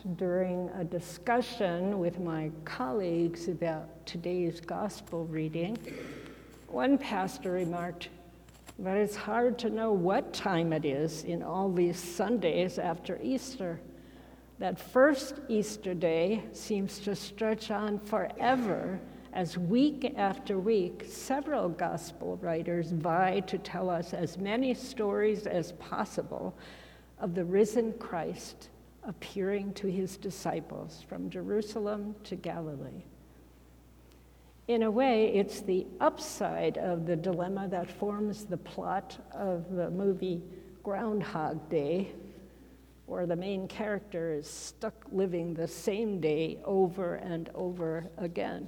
during a discussion with my colleagues about today's gospel reading, one pastor remarked, "But it's hard to know what time it is in all these Sundays after Easter. That first Easter day seems to stretch on forever as week after week, several gospel writers vie to tell us as many stories as possible of the risen Christ appearing to his disciples from Jerusalem to Galilee." In a way, it's the upside of the dilemma that forms the plot of the movie Groundhog Day, where the main character is stuck living the same day over and over again.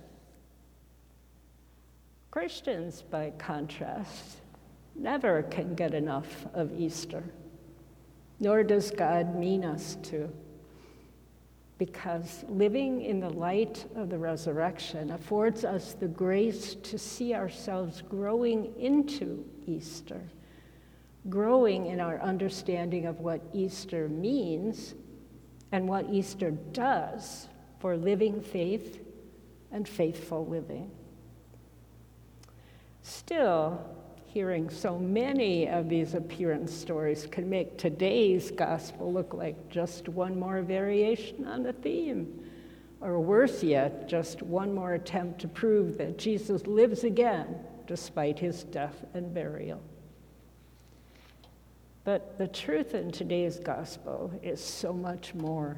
Christians, by contrast, never can get enough of Easter, nor does God mean us to, because living in the light of the resurrection affords us the grace to see ourselves growing into Easter, growing in our understanding of what Easter means and what Easter does for living faith and faithful living. Still, hearing so many of these appearance stories can make today's gospel look like just one more variation on the theme, or worse yet, just one more attempt to prove that Jesus lives again despite his death and burial. But the truth in today's gospel is so much more.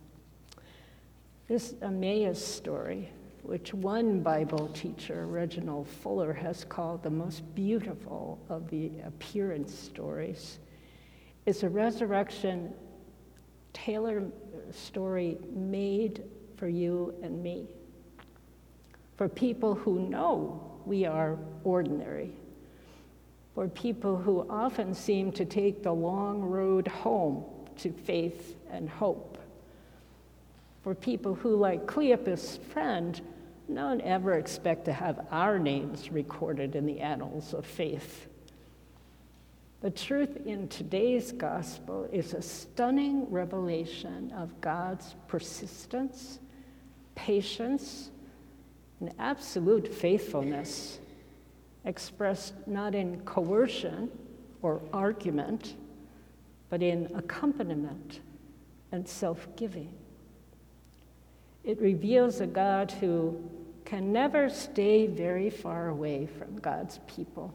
This Emmaus story, which one Bible teacher, Reginald Fuller, has called the most beautiful of the appearance stories, is a resurrection tailored story made for you and me, for people who know we are ordinary, for people who often seem to take the long road home to faith and hope, for people who, like Cleopas' friend, don't ever expect to have our names recorded in the annals of faith. The truth in today's gospel is a stunning revelation of God's persistence, patience, and absolute faithfulness, expressed not in coercion or argument, but in accompaniment and self-giving. It reveals a God who can never stay very far away from God's people,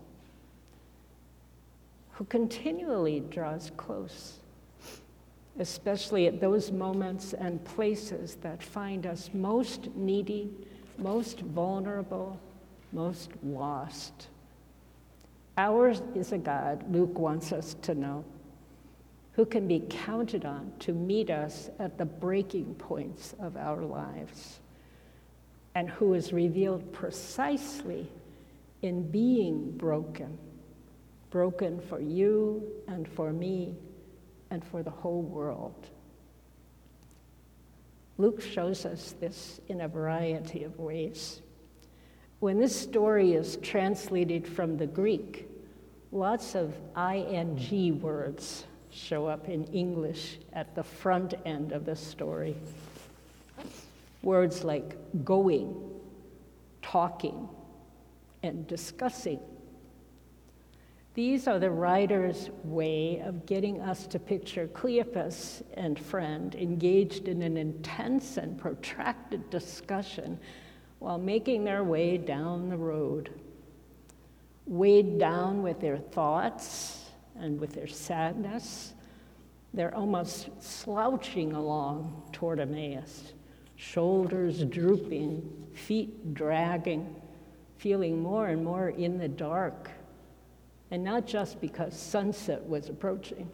who continually draws close, especially at those moments and places that find us most needy, most vulnerable, most lost. Ours is a God, Luke wants us to know, who can be counted on to meet us at the breaking points of our lives, and who is revealed precisely in being broken for you and for me and for the whole world. Luke shows us this in a variety of ways. When this story is translated from the Greek, lots of ing words show up in English at the front end of the story. Words like going, talking, and discussing. These are the writer's way of getting us to picture Cleopas and friend engaged in an intense and protracted discussion while making their way down the road, weighed down with their thoughts and with their sadness. They're almost slouching along toward Emmaus, shoulders drooping, feet dragging, feeling more and more in the dark, and not just because sunset was approaching.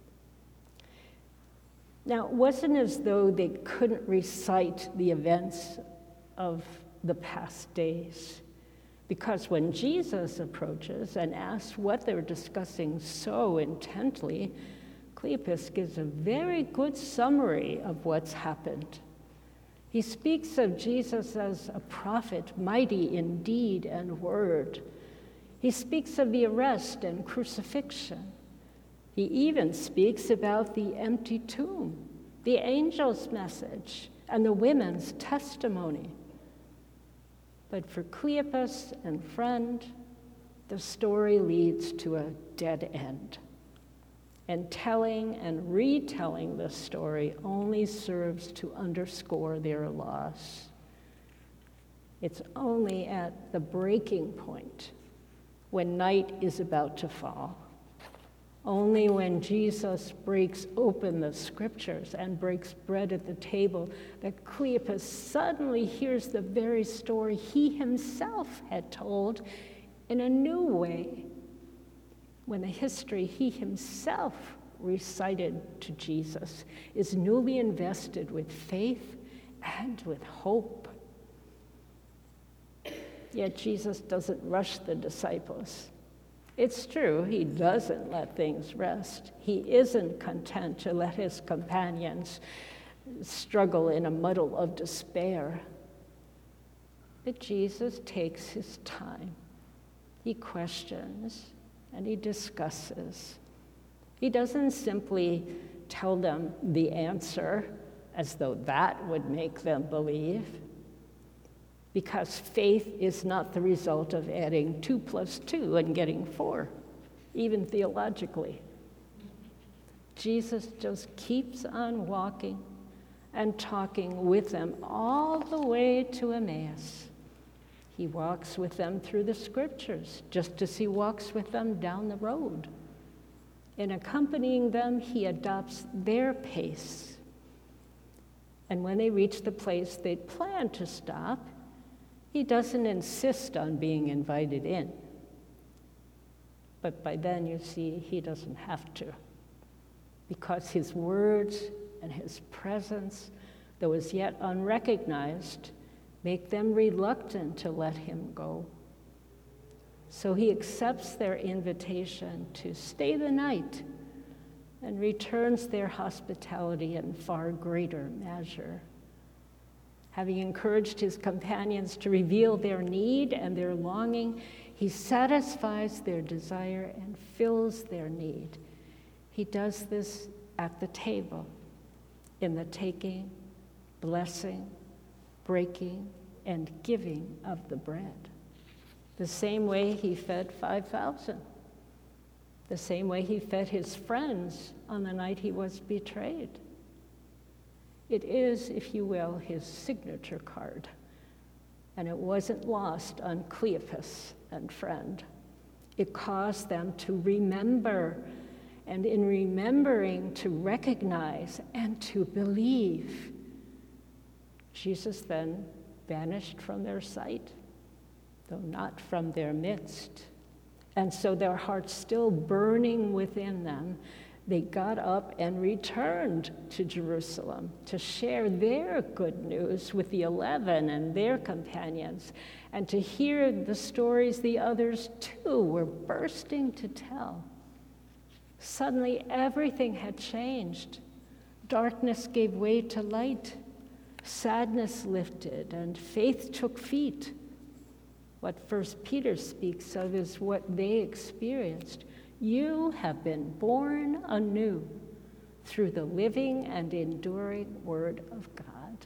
Now, it wasn't as though they couldn't recite the events of the past days, because when Jesus approaches and asks what they're discussing so intently, Cleopas gives a very good summary of what's happened. He speaks of Jesus as a prophet, mighty in deed and word. He speaks of the arrest and crucifixion. He even speaks about the empty tomb, the angel's message, and the women's testimony. But for Cleopas and friend, the story leads to a dead end. And telling and retelling the story only serves to underscore their loss. It's only at the breaking point, when night is about to fall, only when Jesus breaks open the scriptures and breaks bread at the table, that Cleopas suddenly hears the very story he himself had told in a new way, when the history he himself recited to Jesus is newly invested with faith and with hope. Yet Jesus doesn't rush the disciples. It's true, he doesn't let things rest. He isn't content to let his companions struggle in a muddle of despair. But Jesus takes his time. He questions and he discusses. He doesn't simply tell them the answer as though that would make them believe, because faith is not the result of adding 2 + 2 and getting 4, even theologically. Jesus just keeps on walking and talking with them all the way to Emmaus. He walks with them through the scriptures, just as he walks with them down the road. In accompanying them, he adopts their pace. And when they reach the place they'd planned to stop, he doesn't insist on being invited in. But by then, you see, he doesn't have to, because his words and his presence, though as yet unrecognized, make them reluctant to let him go. So he accepts their invitation to stay the night and returns their hospitality in far greater measure. Having encouraged his companions to reveal their need and their longing, he satisfies their desire and fills their need. He does this at the table, in the taking, blessing, breaking, and giving of the bread. The same way he fed 5,000. The same way he fed his friends on the night he was betrayed. It is, if you will, his signature card. And it wasn't lost on Cleopas and friend. It caused them to remember, and in remembering, to recognize and to believe. Jesus then vanished from their sight, though not from their midst. And so, their hearts still burning within them, they got up and returned to Jerusalem to share their good news with the 11 and their companions, and to hear the stories the others too were bursting to tell. Suddenly, everything had changed. Darkness gave way to light. Sadness lifted, and faith took feet. What 1 Peter speaks of is what they experienced. You have been born anew through the living and enduring Word of God.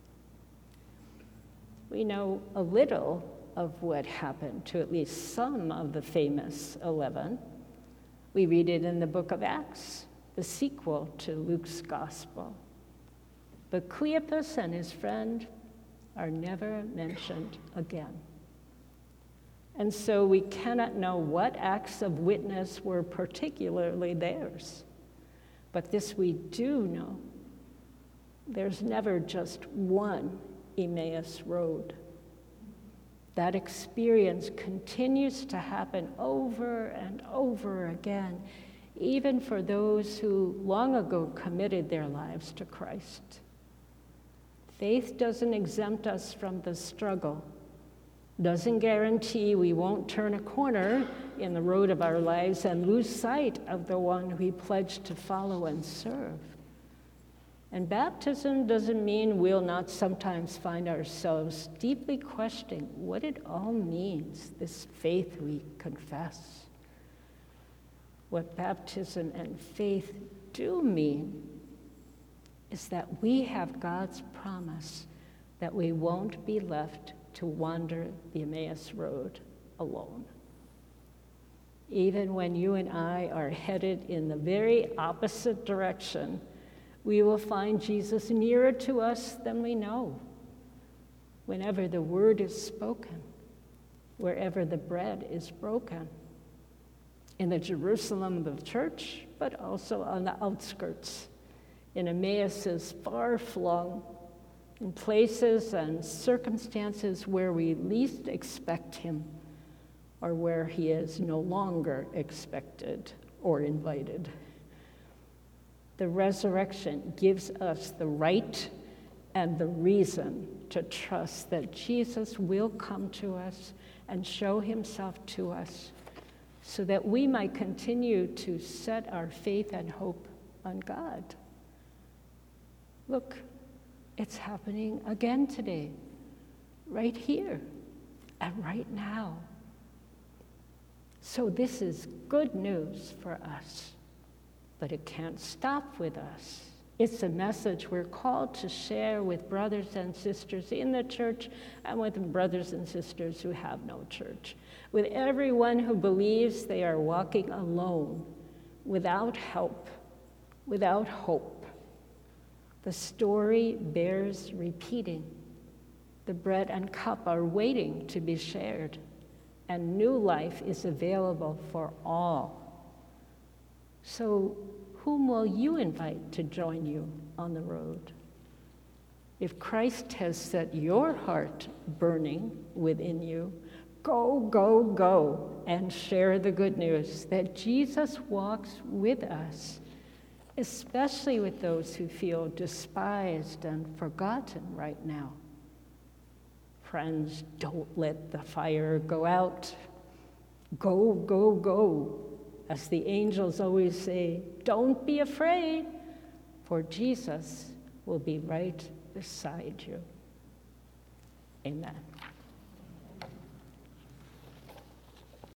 We know a little of what happened to at least some of the famous 11. We read it in the book of Acts, the sequel to Luke's gospel. But Cleopas and his friend are never mentioned again. And so we cannot know what acts of witness were particularly theirs. But this we do know. There's never just one Emmaus Road. That experience continues to happen over and over again, even for those who long ago committed their lives to Christ. Faith doesn't exempt us from the struggle, doesn't guarantee we won't turn a corner in the road of our lives and lose sight of the one we pledged to follow and serve. And baptism doesn't mean we'll not sometimes find ourselves deeply questioning what it all means, this faith we confess. What baptism and faith do mean is that we have God's promise that we won't be left to wander the Emmaus Road alone. Even when you and I are headed in the very opposite direction, we will find Jesus nearer to us than we know. Whenever the word is spoken, wherever the bread is broken, in the Jerusalem of the church, but also on the outskirts, in Emmaus's far-flung, in places and circumstances where we least expect him, or where he is no longer expected or invited. The resurrection gives us the right and the reason to trust that Jesus will come to us and show himself to us so that we might continue to set our faith and hope on God. Look, it's happening again today, right here and right now. So this is good news for us, but it can't stop with us. It's a message we're called to share with brothers and sisters in the church and with brothers and sisters who have no church, with everyone who believes they are walking alone, without help, without hope. The story bears repeating. The bread and cup are waiting to be shared, and new life is available for all. So, whom will you invite to join you on the road? If Christ has set your heart burning within you, go, go, go, and share the good news that Jesus walks with us, especially with those who feel despised and forgotten right now. Friends, don't let the fire go out. Go, go, go. As the angels always say, don't be afraid, for Jesus will be right beside you. Amen.